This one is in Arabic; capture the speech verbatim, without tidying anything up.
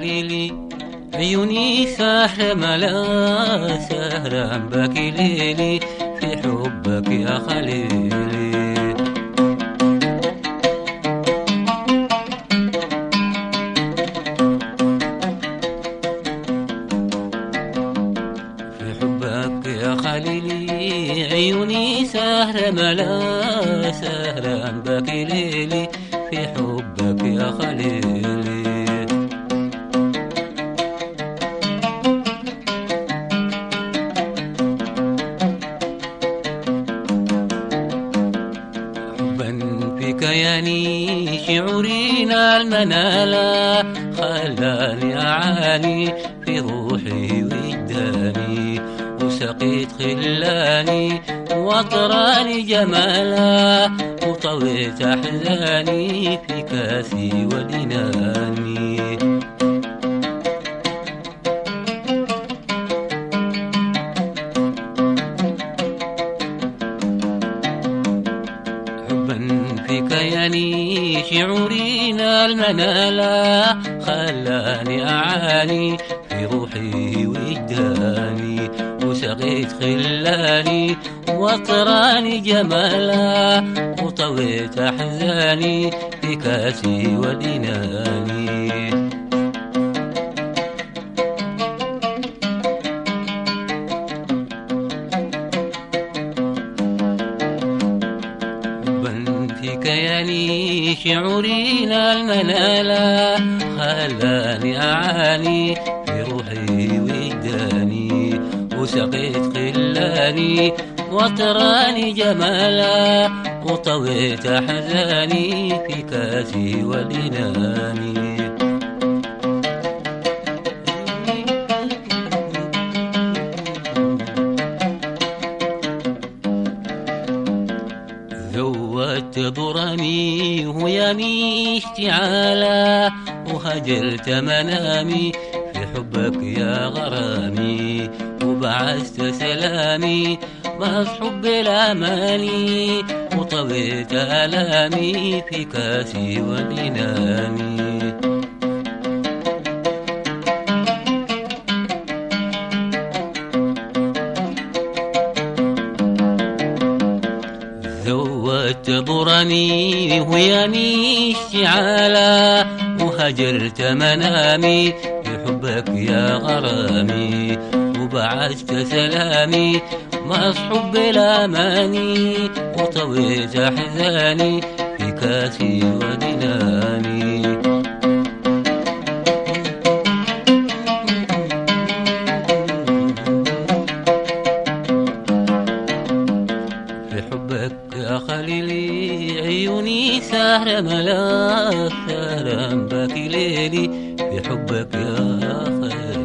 خليلي، عيوني سهرة ملا سهرة باكي ليلي في حبك يا خليلي. في حبك يا خليلي عيوني سهرة ملا سهرة باكي ليلي في حبك يا خليلي. في كياني شعورينا المنالة خلاني أعاني في روحي وجداني، وسقيت خلاني وأطراني جمالا، وطويت أحزاني في كاسي ودناني. في كياني شعورينا المنالة خلاني أعاني في روحي وجداني، وسقيت خلاني وأطراني جمالا، وطويت أحزاني في كاسي ودناني. في كياني شعورينا المنالة خلاني أعاني في روحي وجداني، وسقيت خلاني وأطراني جمالا، وطويت أحزاني في كاسي ودناني. زودت ضرني وياني اشتعالا، وهجرت منامي في حبك يا غرامي، وبعثت سلامي مصحوب الأماني، وطويت آلامي في كاسي ودناني. زودت ضرني وياني اشتعالا، وهجرت منامي في حبك يا غرامي، وبعثت سلامي مصحوب بالأماني، وطويت أحزاني في كاسي ودناني. في حبك يا خليلي عيوني سهرة ملا سهرة باكي ليلي في حبك يا خليلي.